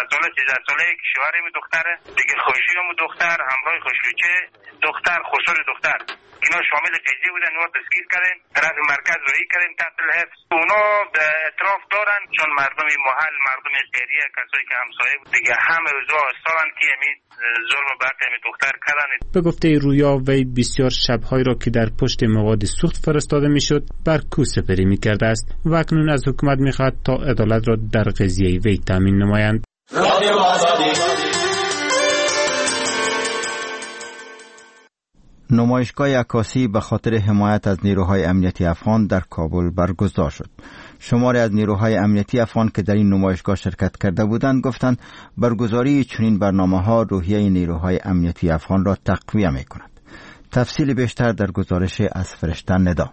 ساله 13 ساله که شوهر می دختره دیگه، خوشی هم دختر، همراه خوشلوچه دختر، خسور دختر، اینا شامل قضیه بودن. نور دستگیر کردیم، طرف مرکز روی کردیم تحت الحفظ. اونا به اعتراف دارن چون مردم محل، مردم قریه، کسایی که همسایه بود دیگه، همه اوضاع استادن که امید ظلم و بقیه می دختر کردن. به گفته رویا وی بسیار شب‌هایی را که در پشت مواد سوخت فرستاده میشد بر کو سپری می‌کرده است و اکنون از حکومت می‌خواهد تا عدالت را در قضیه وی تامین نمایند. نمایشگاه عکاسی به خاطر حمایت از نیروهای امنیتی افغان در کابل برگزار شد. شماری از نیروهای امنیتی افغان که در این نمایشگاه شرکت کرده بودند گفتند برگزاری چنین برنامه‌ها روحیه نیروهای امنیتی افغان را تقویت می‌کند. تفصیل بیشتر در گزارش از فرشته ندا.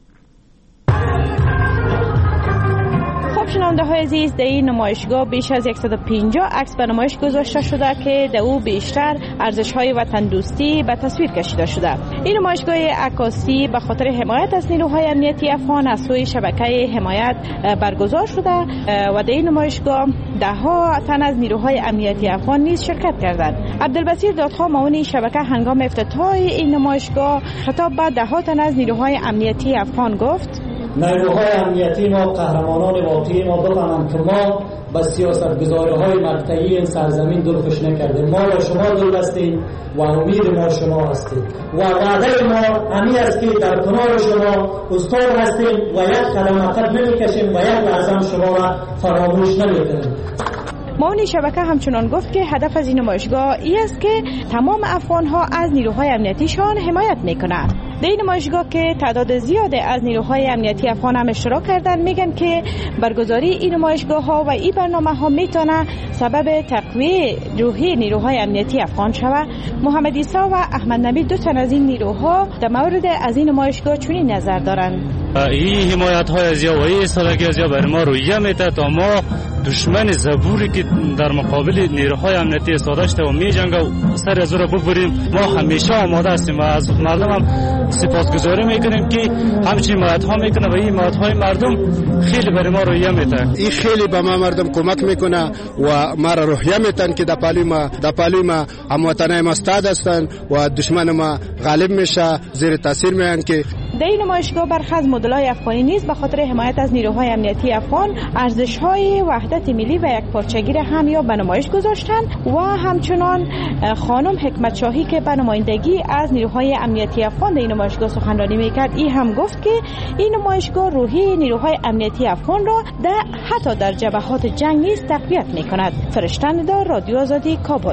شنونده های عزیز، در این نمایشگاه بیش از 150 عکس به نمایش گذاشته شده که در او بیشتر ارزش های وطن دوستی به تصویر کشیده شده. این نمایشگاه عکاسی به خاطر حمایت از نیروهای امنیتی افغان از سوی شبکه حمایت برگزار شده و در این نمایشگاه ده ها تن از نیروهای امنیتی افغان نیز شرکت کردند. عبدالبصیر دادخواه معاون شبکه هنگام افتتاح این نمایشگاه خطاب به ده ها تن از نیروهای امنیتی افغان گفت: نیروهای امنیتی ما قهرمانان واقعی ما بفهمند که ما با سیاستگزاری‌های مقطعی این سرزمین دلخوش نکردیم. ما با شما دل بستیم و امید ما شما هستیم و وعده ما همین است که در کنار شما استاد هستیم و یک قدم عقب نمی‌کشیم و یک لحظه شما را فراموش نمی‌کنیم. معاون شبکه همچنان گفت که هدف از این نمایشگاه این است که تمام افغان‌ها از نیروهای امنیتیشان حمایت می‌کنند. در این نمایشگاه که تعداد زیادی از نیروهای امنیتی افغان هم اشتراک کردن، میگن که برگزاری این نمایشگاه‌ها و این برنامه‌ها میتونه سبب تقویت روحی نیروهای امنیتی افغان شود. محمد عیسی و احمد نبی دو تن از این نیروها در مورد از این نمایشگاه چنین نظر دارند: این حمایت‌های از یا و این ایستادگی از یا برای ما رویه میده تا ما دشمن زبوری که در مقابل نیروهای امنیتی ایستاده شده و میجنگه و سر از او را ببریم. ما همیشه آماده هستیم و از مردم هم سپاسگزاری میکنیم که همچین حمایت‌ها میکنه و این حمایت‌های مردم خیلی برای ما رویه میده. این خیلی به ما مردم کمک میکنه و ما را روحیه میتن که در پالی ما هموطنای ما استاد هستن و دشمن ما غالب میشه، زیر تاثیر میان. که در این نمایشگاه برخی از مدل‌های افغانی نیز به خاطر حمایت از نیروهای امنیتی افغان ارزش‌های وحدت ملی و یکپارچگی را هم یا به نمایش گذاشتند و همچنان خانم حکمت شاهی که به نمایندگی از نیروهای امنیتی افغان در این نمایشگاه سخنرانی میکرد، این هم گفت که این نمایشگاه روحیه نیروهای امنیتی افغان را حتی در جبهات جنگ نیز تقویت میکند. فرشته ندا، رادیو آزادی، کابل.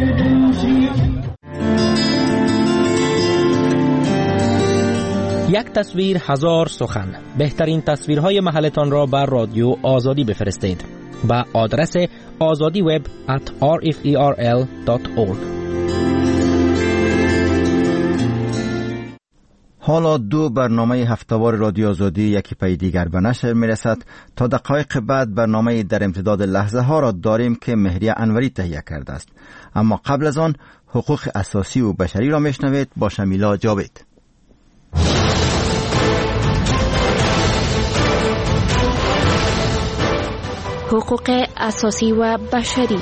یک تصویر هزار سخن. بهترین تصویرهای محلتان را بر رادیو آزادی بفرستید به آدرس azadiweb@rferl.org. حالا دو برنامه هفته‌وار رادیو آزادی یکی پی دیگر به نشر میرسد. تا دقایق بعد برنامه در امتداد لحظه ها را داریم که مهریه انوری تهیه کرده است. اما قبل از آن حقوق اساسی و بشری را میشنوید با شمیلا جاوید. حقوق اساسی و بشری.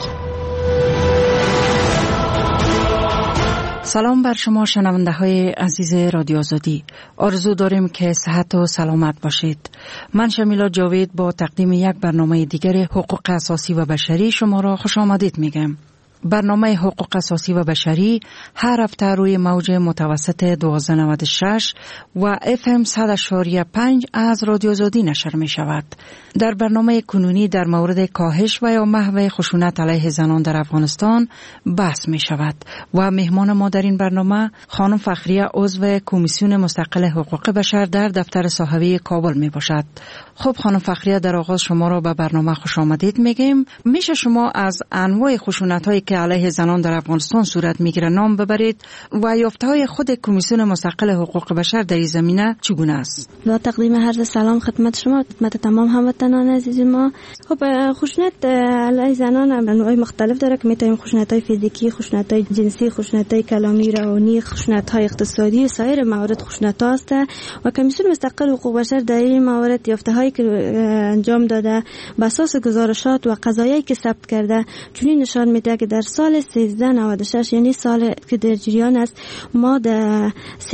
سلام بر شما شنونده های عزیز رادیو آزادی. آرزو داریم که صحت و سلامت باشید. من شمیلا جاوید با تقدیم یک برنامه دیگر حقوق اساسی و بشری شما را خوش آمدید میگم. برنامه حقوق اساسی و بشری هر هفته روی موج متوسط 1296 و FM 100.5 از رادیو آزادی نشر می شود. در برنامه کنونی در مورد کاهش و یا محو خشونت علیه زنان در افغانستان بحث می شود و مهمان ما در این برنامه خانم فخریه عضو کمیسیون مستقل حقوق بشر در دفتر صحوی کابل می باشد. خب خانم فخریه، در آغاز شما را به برنامه خوش آمدید میگیم. میشه شما از انواع خشونت هایی که که علیه زنان در افغانستان صورت میگیره نام ببرید و یافته‌های خود کمیسیون مستقل حقوق بشر در این زمینه چگونه است؟ با تقدیم عرض سلام خدمت شما، خدمت تمام هموطنان عزیز ما. خب خشونت علیه زنان انواع مختلف داره که میتونیم خشونت‌های فیزیکی، خشونت‌های جنسی، خشونت‌های کلامی، روانی، خشونت‌های اقتصادی و سایر موارد خشونت‌ها است و کمیسیون مستقل حقوق بشر در این موارد یافته‌هایی که انجام داده بر اساس گزارشات و قضایایی که ثبت کرده چنین نشان میده که در سال 1396 یعنی سال که در جریان است ما در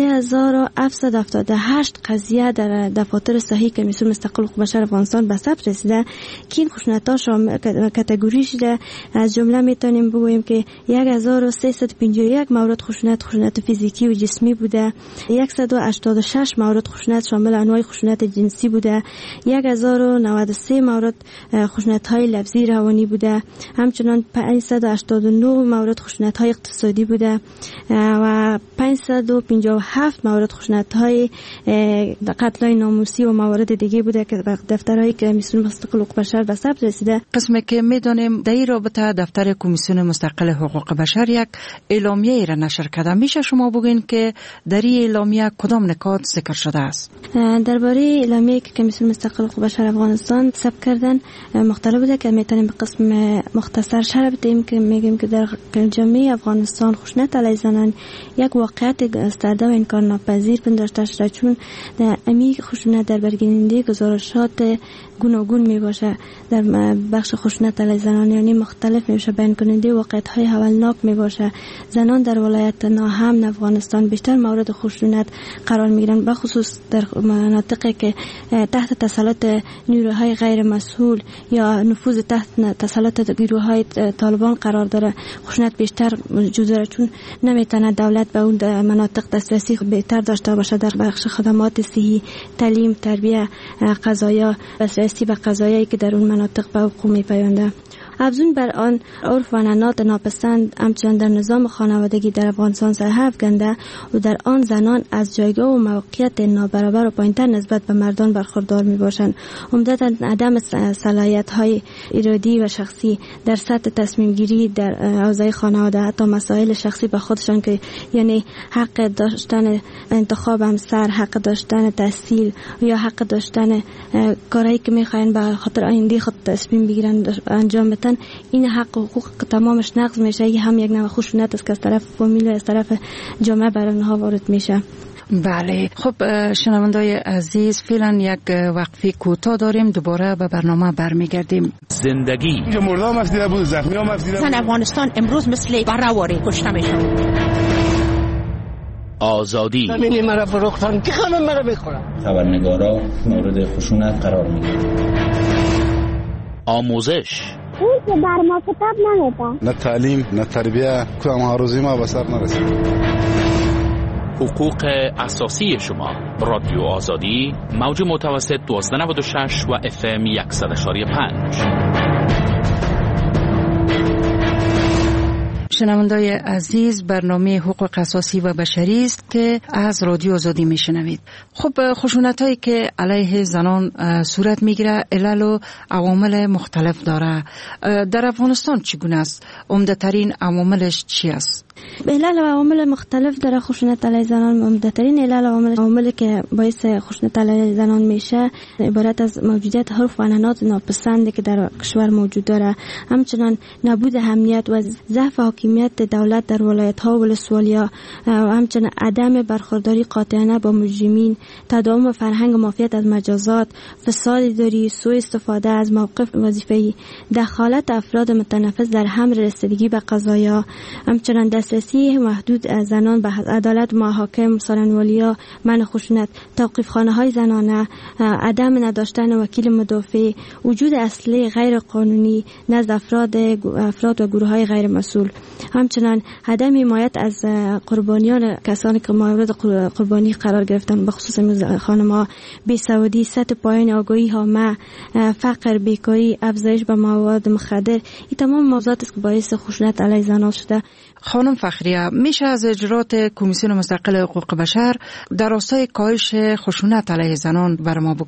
3778 قضیه در دفاتر صحیح کمیسیون مستقل حقوق بشر افغانستان به ثبت رسیده که این خشونت‌ها شامل کاتگوری شده. از جمله میتونیم بگوییم که 1351 مورد خشونت فیزیکی و جسمی بوده، 186 مورد خشونت شامل انواع خشونت جنسی بوده، 1093 مورد خشونت‌های لفظی روانی بوده، همچنان 589 مورد خشونت‌های اقتصادی بوده و 557 مورد خشونت‌های قتل‌های ناموسی و موارد دیگه بوده که دفترهای کمیسیون مستقل حقوق بشر به ثبت رسیده. قسمی که می‌دانیم در این رابطه دفتر کمیسیون مستقل حقوق بشر یک اعلامیه را نشر کرده. میشه شما بگین که در این اعلامیه کدام نکات ذکر شده است؟ درباره اعلامیه‌ای که کمیسیون مستقل حقوق بشر افغانستان ثبت کردن مختلف بوده که میتونیم به قسم مختصر شرح بدیم که میگیم که در جامعه افغانستان خشونت علیه زنان یک واقعیت گسترده و انکار ناپذیر پنداشته شده، چون در امی خشونت در برگزیدنده گزارشات گوناگون می باشه. در بخش خشونت علیه زنان یعنی مختلف می باشه، بیان کننده واقعیت‌های هولناک می باشه. زنان در ولایت ناامن افغانستان بیشتر مورد خشونت قرار می گیرند، به خصوص در مناطقی که تحت تسلط نیروهای غیر مسئول یا نفوذ تحت تسلط گروه‌های طالبان قرار داره. خشونت بیشتر موجود داره چون نمیتونه دولت به اون مناطق دسترسی بهتر داشته باشه. در بخش خدمات صحی، تعلیم، تربیت، قضایا، دسترسی به قضایایی که در اون مناطق به حقوق میپیونده. افزون بر آن عرف و عنعنات ناپسند همچنان در نظام خانوادگی در افغانستان سر افکنده و در آن زنان از جایگاه و موقعیت نابرابر و پایین‌تر نسبت به مردان برخوردار میباشند. عمدتاً عدم صلاحیت‌های ارادی و شخصی در سطح تصمیم گیری در حوزه خانواده، حتی مسائل شخصی به خودشان که یعنی حق داشتن انتخاب همسر، حق داشتن تحصیل یا حق داشتن کاری که میخواین به خاطر آینده خود تصمیم بگیرن انجام بدن، این حق و حقوق تمامش نقض میشه. این هم یک نوع خشونت است که از طرف فامیل و از طرف جامعه بر اونها وارد میشه. بله، خب شنوندای عزیز، فعلا یک وقفه کوتاه داریم، دوباره به برنامه برمیگردیم. زندگی مردم افدیده بود، زخمی هم افدیده بود. افغانستان امروز مثل برهواری کشته میشه. آزادی زمین مرا فروختن که خانم مرا بخورم. خبرنگارا مورد خشونت قرار میگیرن. آموزش اون که بر ما کتاب نمیده، نه تعلیم نه تربیه، کدام هاروزی ما به سر نرسید. حقوق اساسی شما. رادیو آزادی، موج متوسط 1296 و FM 100.5. شنوندای عزیز، برنامه حقوق اساسی و بشری است که از رادیو آزادی میشنوید. خب خشونت‌هایی که علیه زنان صورت میگیره علل و عوامل مختلف داره. در افغانستان چگونه است؟ عمده‌ترین عواملش چی است؟ علل و عوامل مختلف در خشونت علیه زنان. عمده‌ترین علل و عواملی که باعث خشونت علیه زنان میشه عبارت از موجودیت عرف و عنعنات ناپسندی که در کشور موجود داره، همچنین نبود امنیت و ضعف حاکمیت دولت در ولایت‌ها و ولسوالی‌ها، و همچنین عدم برخورداری قاطعانه با مجرمین، تداوم فرهنگ مافیت از مجازات، فساد اداری، سوء استفاده از موقف وظیفه‌ای، دخالت افراد متنفس در امر رسیدگی به قضایا، همچنین دسترسی محدود از زنان به عدالت، محاکم، سالن‌ولیا، منع خشونت، توقیف‌خانه‌های زنانه، عدم نداشتن وکیل مدافع، وجود اسلحه غیر قانونی نزد افراد و گروه‌های غیر مسئول، همچنین عدم حمایت از قربانیان، کسانی که مورد قربانی قرار گرفتن، به خصوص خانم‌ها، بیسوادی، سطح پایین آگاهی عامه، فقر، بیکاری، افزایش به مواد مخدر، این تمام موضوعاتی است که باعث خشونت علیه زنان شده. خانم فخریه، میشه از اجرات کمیسیون مستقل حقوق بشر در راستای کاهش خشونت علیه زنان بر ما بگوین؟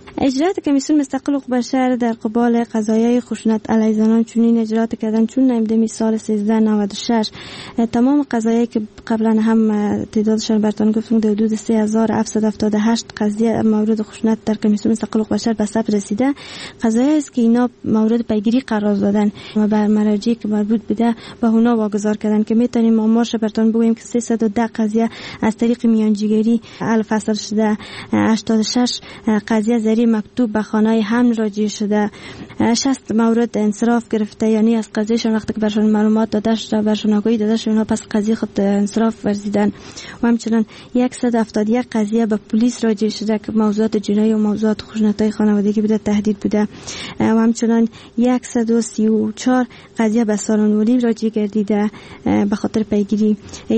اجرات کمیسیون مستقل حقوق بشر در قبال قضایای خشونت علیه زنان چنین اجرات کردن چون نمیدمی سال 1396 تمام قضایایی که قبلا هم تعدادشان براتون گفتم در حدود 3778 قضیه مورد خشونت در کمیسیون مستقل حقوق بشر به ثبت رسیده. قضایایی است که اینا مورد پیگیری قرار دادن و بر مراجعی که مربوط بوده به اونا واگذار کردن که میتونیم آمارش براتون بگوییم که 310 قضیه از طریق میانجیگری حل فصل شده، 86 قضیه زیر مکتوب به خانه حمل راجع شده، 60 مورد انصراف گرفته، یعنی از قضیهشون وقتی که برشون معلومات داده شده برشون آگاهی داده شده اونها پس قضیه خود انصراف ورزیدن و همچنین 171 قضیه به پلیس راجع شده که موضوعات جنایی و موضوعات خشونت‌های خانوادگی بوده، تهدید بوده و همچنین 134 قضیه به سالن‌ولی راجع گردیده به خاطر پیگیری،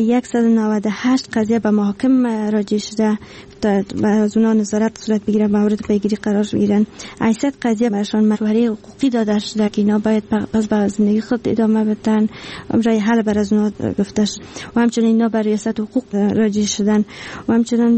198 قضیه به محاکم راجع شده و از اونا نظارت صورت بگیره مورد پیگیری قرار بگیرن. 800 قضیه برشان مشورت حقوقی داده شده که اینا باید پس به زندگی خود ادامه بدن، رای حل بر از اونا گفته شد و همچنین اینا بر ریاست حقوق راجع شدن و همچنین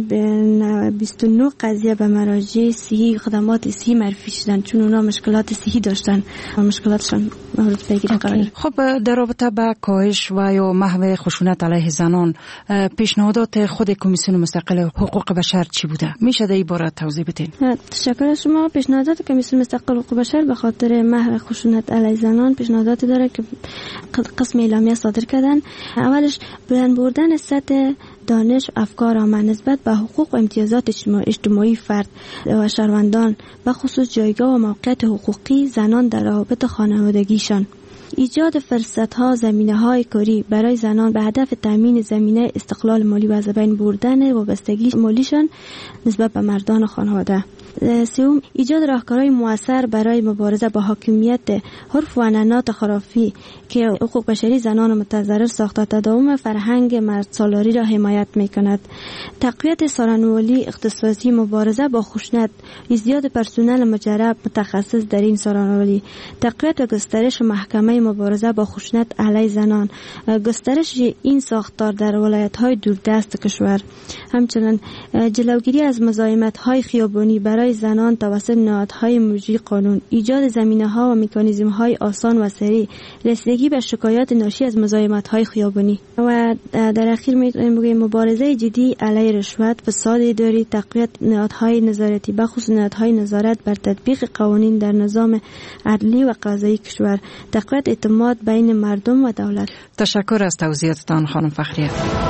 29 قضیه به مراجع صحی خدمات صحی معرفی شدن چون اونا مشکلات صحی داشتن و مشکلاتشان مورد پیگیری قرار. خب در رابطه با کاهش و یا محو خشونت علیه زنان پیشنهادات خود کمیسیون مستقل حقوق بشر چی بوده؟ میشه در این باره توضیح بدین؟ تشکر از شما. پیشنهادات کمیسیون مستقل حقوق بشر به خاطر محو خشونت علیه زنان پیشنهاداتی داره که قسم اعلامیه صادر کردن. اولش بلند بردن سطح دانش افکار عامه نسبت به حقوق و امتیازات اجتماعی فرد و شهروندان به خصوص جایگاه و موقعیت حقوقی زنان در روابط خانوادگیشان، ایجاد فرصت‌ها زمینه‌های کاری برای زنان به هدف تامین زمینه استقلال مالی و از بین بردن وابستگی مالیشان نسبت به مردان خانواده. سوم، ایجاد راهکارهای مؤثر برای مبارزه با حاکمیت حرف و عنعنات خرافی که حقوق بشری زنان متضرر ساخته تداوم فرهنگ مرد سالاری را حمایت می‌کند. تقویت سالن‌ولی اختصاصی مبارزه با خشونت، ازدیاد پرسنل مجرب متخصص در این سالن‌ولی، تقویت و گسترش محکمه مبارزه با خشونت علیه زنان، گسترش این ساختار در ولایت‌های دوردست کشور، همچنین جلوگیری از مزاحمت‌های خیابانی برای زنان توسط نهادهای مجری قانون، ایجاد زمینه‌ها و مکانیزم‌های آسان و سریع رسیدگی به شکایات ناشی از مزاحمت‌های خیابانی و در اخیر می‌تونیم بگیم مبارزه جدی علیه رشوت، فساد اداری، تقویت نهادهای نظارتی بخصوص نهادهای نظارت بر تطبیق قوانین در نظام عدلی و قضایی کشور، تقویت اعتماد بین مردم و دولت. تشکر از توضیحاتتان خانم فخریه.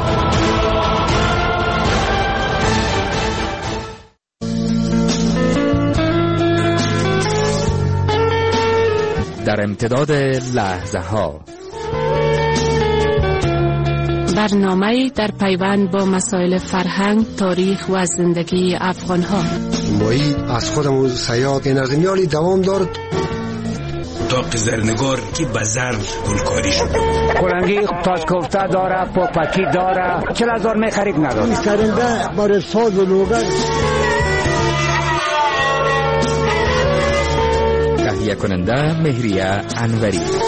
در امتداد لحظه ها برنامه در پیوند با مسائل فرهنگ، تاریخ و زندگی افغان ها. مایی از خودم سیاد این از میالی دوام دارد. اتاق زرنگار که به زر گلکاری شده، کلنگی تاج کوفته داره، پاپکی داره، 40,000 می خرید نداره. این سرنده برای ساز و لوگر. تهیه کننده مهریه انوری.